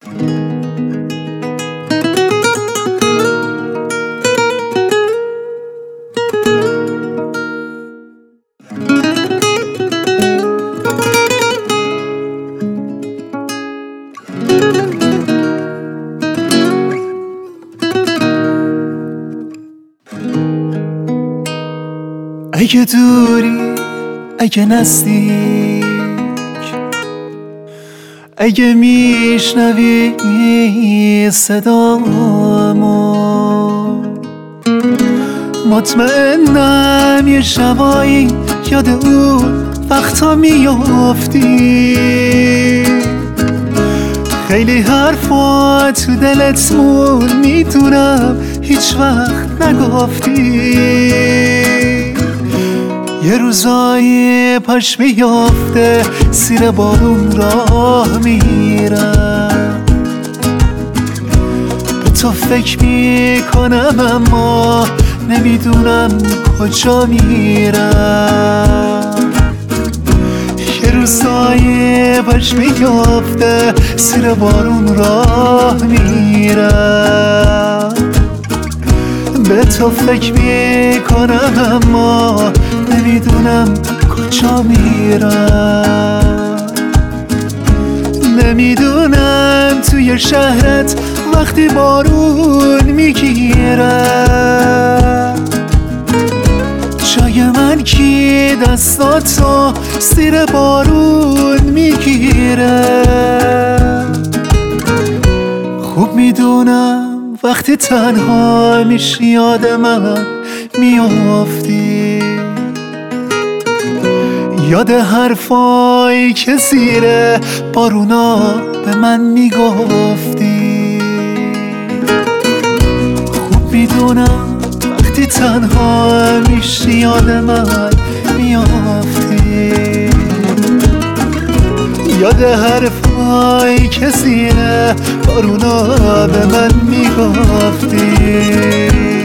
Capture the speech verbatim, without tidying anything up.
اگه دوری اگه نزدیک، اگه میشنوی صدامو، مطمئنم یه شبایی یاد اون وقتا میافتی. خیلی حرفا تو دلت مون، میدونم هیچ وقت نگفتی. یه روزای پاش میافته زیر بارون راه میرم، به تو فکر میکنم اما نمیدونم کجا میرم. یه روزای پاش میافته زیر بارون راه میرم، به تو فکر میکنم اما نمیدونم کجا میرم. نمیدونم توی شهرت وقتی بارون میگیره جای من کی دستاتو زیر بارون میگیره. خوب میدونم وقتی تنها میشی یاد من میافتی، یاد حرفایی که زیر بارونا به من میگفتی. خوب میدونم وقتی تنها میشی یاد من میافتی، یاد حرفایی که زیر بارونا به من میگفتی.